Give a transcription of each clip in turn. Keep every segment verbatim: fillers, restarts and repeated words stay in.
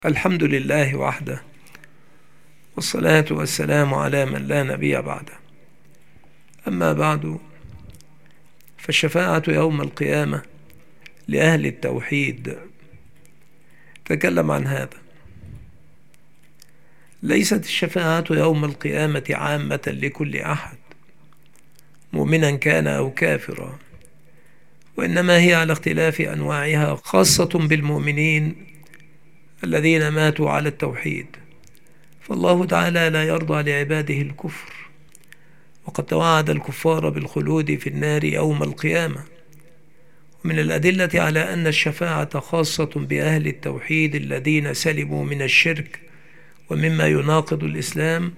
الحمد لله وحده، والصلاة والسلام على من لا نبي بعده. أما بعد، فالشفاعة يوم القيامة لأهل التوحيد. تكلم عن هذا. ليست الشفاعة يوم القيامة عامة لكل أحد، مؤمنا كان أو كافرا، وإنما هي على اختلاف أنواعها، خاصة بالمؤمنين الذين ماتوا على التوحيد. فالله تعالى لا يرضى لعباده الكفر، وقد توعد الكفار بالخلود في النار يوم القيامة. ومن الأدلة على أن الشفاعة خاصة بأهل التوحيد الذين سلموا من الشرك ومما يناقض الإسلام،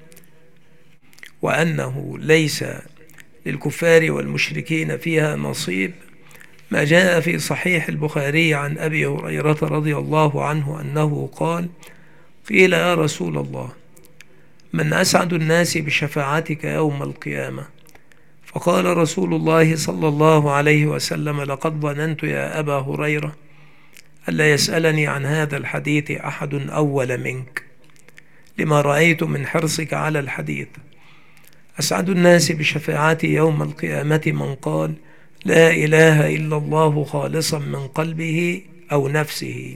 وأنه ليس للكفار والمشركين فيها نصيب، ما جاء في صحيح البخاري عن أبي هريرة رضي الله عنه أنه قال: قيل يا رسول الله، من أسعد الناس بشفاعتك يوم القيامة؟ فقال رسول الله صلى الله عليه وسلم: لقد ظننت يا أبا هريرة ألا يسألني عن هذا الحديث أحد أول منك، لما رأيت من حرصك على الحديث. أسعد الناس بشفاعتي يوم القيامة من قال: لا إله إلا الله خالصا من قلبه أو نفسه.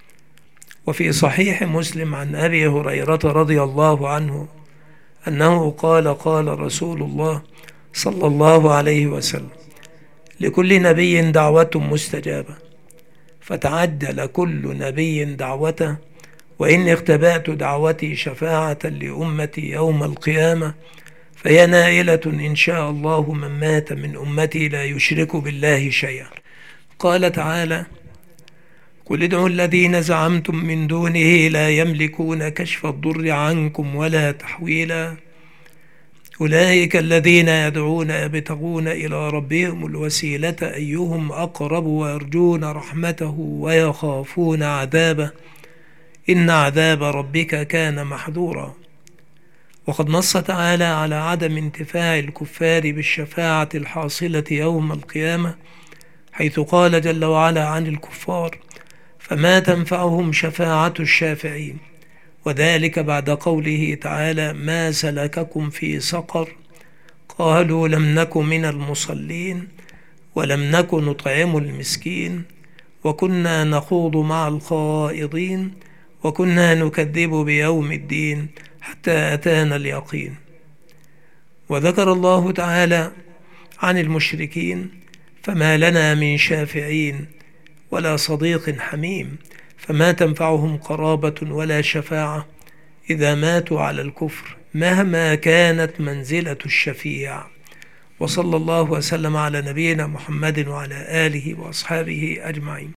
وفي صحيح مسلم عن أبي هريرة رضي الله عنه أنه قال: قال رسول الله صلى الله عليه وسلم: لكل نبي دعوة مستجابة، فتعجل كل نبي دعوته، وإني اختبأت دعوتي شفاعة لأمتي يوم القيامة، فهي نائلة إن شاء الله من مات من أمتي لا يشرك بالله شيئا. قال تعالى: قل ادعوا الذين زعمتم من دونه لا يملكون كشف الضر عنكم ولا تحويلا، أولئك الذين يدعون يبتغون إلى ربهم الوسيلة أيهم أقرب ويرجون رحمته ويخافون عذابه، إن عذاب ربك كان محذورا. وقد نص تعالى على عدم انتفاع الكفار بالشفاعة الحاصلة يوم القيامة، حيث قال جل وعلا عن الكفار: فما تنفعهم شفاعة الشافعين، وذلك بعد قوله تعالى: ما سلككم في سقر؟ قالوا لم نك من المصلين ولم نك نطعم المسكين وكنا نخوض مع الخائضين وكنا نكذب بيوم الدين حتى أتانا اليقين. وذكر الله تعالى عن المشركين: فما لنا من شافعين ولا صديق حميم، فما تنفعهم قرابة ولا شفاعة إذا ماتوا على الكفر مهما كانت منزلة الشفيع. وصلى الله وسلم على نبينا محمد وعلى آله وأصحابه أجمعين.